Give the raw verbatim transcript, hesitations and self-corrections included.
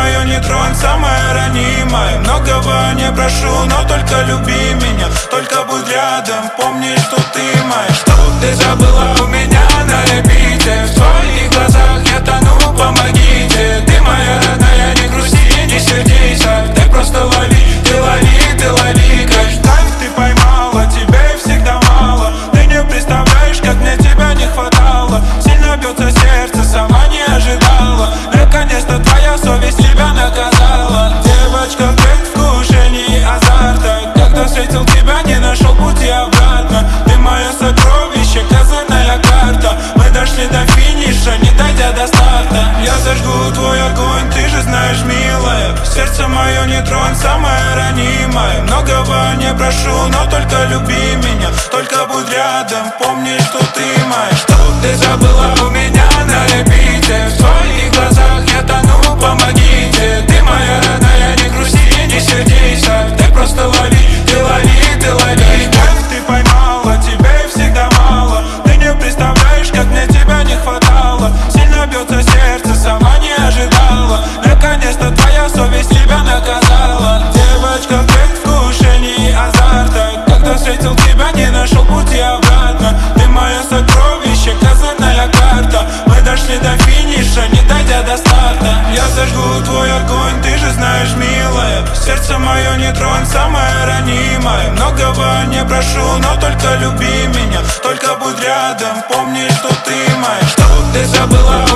мое не тронь, самое ранимое. Многого не прошу, но только люби меня, только будь рядом, помни, что ты моя. Что ты забыла у меня на репите? В твоих глазах я тону, помогите. Ты моя родная, не грусти, не сердись, а ты просто лови, ты лови, ты лови. Кайф ты поймала, тебе всегда мало. Ты не представляешь, как мне тебя не хватало. Сильно бьется сердце, сама не ожидала. Наконец-то твоя совесть тебя наказала. Девочка в предвкушении азарта. Когда встретил тебя, не нашел пути обратно. Ты мое сокровище, козырная карта. Мы дошли до финиша, не дойдя до старта. Я зажгу твой огонь, ты же знаешь, милая. Сердце мое не тронь, самое ранимое. Многого не прошу, но только люби меня, только будь рядом, помни, что ты моя. Что ты забыла у меня на репите? В твоих глазах я тону, помогите. Ты моя родная, не грусти, не сердись, а ты просто лови, ты лови, ты лови. Как ты поймала, тебе всегда мало. Ты не представляешь, как мне тебя не хватало. Сильно бьется сердце, сама не ожидала. Наконец-то твоя совесть тебя наказала. Девочка в предвкушении азарта. Когда встретил тебя, не нашел пути обратно. Ты мое сокровище, козырная карта. Мы дошли до финиша, не дойдя до старта. Я зажгу твой огонь, ты же знаешь, милая. Сердце мое не тронь, самое ранимое. Многого не прошу, но только люби меня, только будь рядом, помни, что ты моя. Что ты забыла